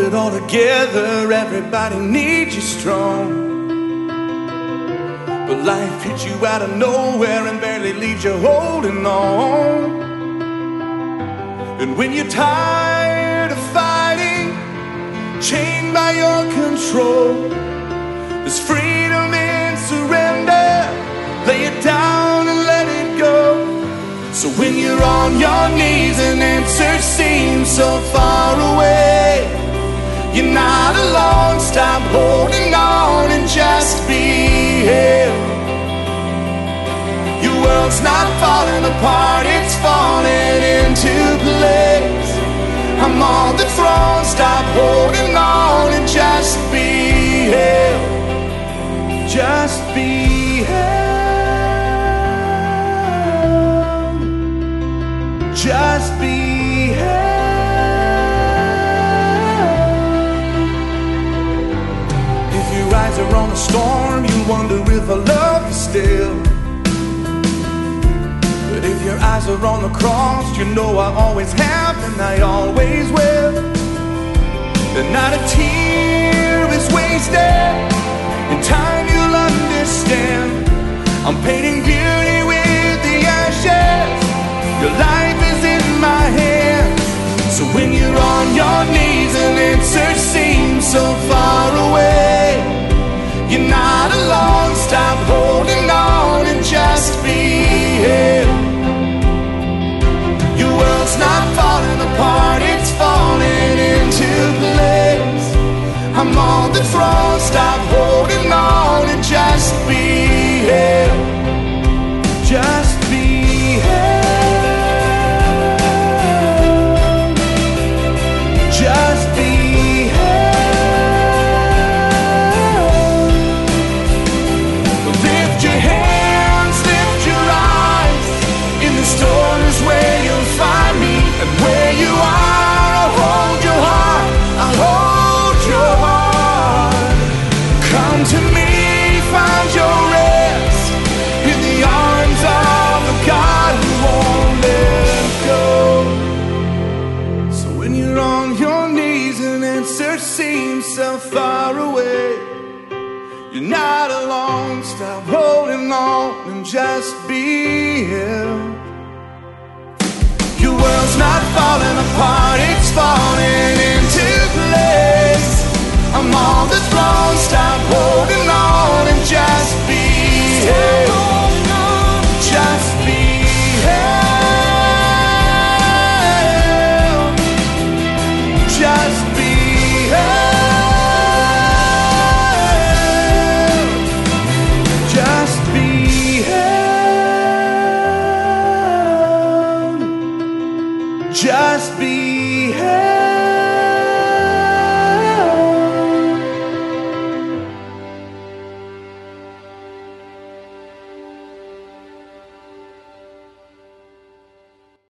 it all together, everybody needs you strong. But life hits you out of nowhere and barely leaves you holding on. And when you're tired of fighting, chained by your control, there's freedom in surrender. Lay it down and let it go. So when you're on your knees and answers seem so far away, you're not alone. Stop holding on and just be held. Your world's not falling apart, it's falling into place. I'm on the throne. Stop holding on and just be held. Just be held. Just be held. If your eyes are on a storm, you wonder if I love you still. But if your eyes are on the cross, you know I always have and I always will. And not a tear is wasted. In time you'll understand. I'm painting beauty with the ashes. Your life is in my hands. So when you're on your knees and answers seem so far away, you're not alone. Stop holding on and just be held. Your world's not falling apart, it's falling into place. I'm on the throne. Stop holding on and just be held. Just be held. Just be held. Lift your hands, lift your eyes. In the storm is where you'll find me. And where you are, I'll hold your heart. I'll hold your heart. Come to me, find your rest in the arms of a God who won't let go. So when you're on your knees and answers seem so far away, you're not alone. Stop holding on and just be held. Your world's not falling apart, it's falling into place. I'm on the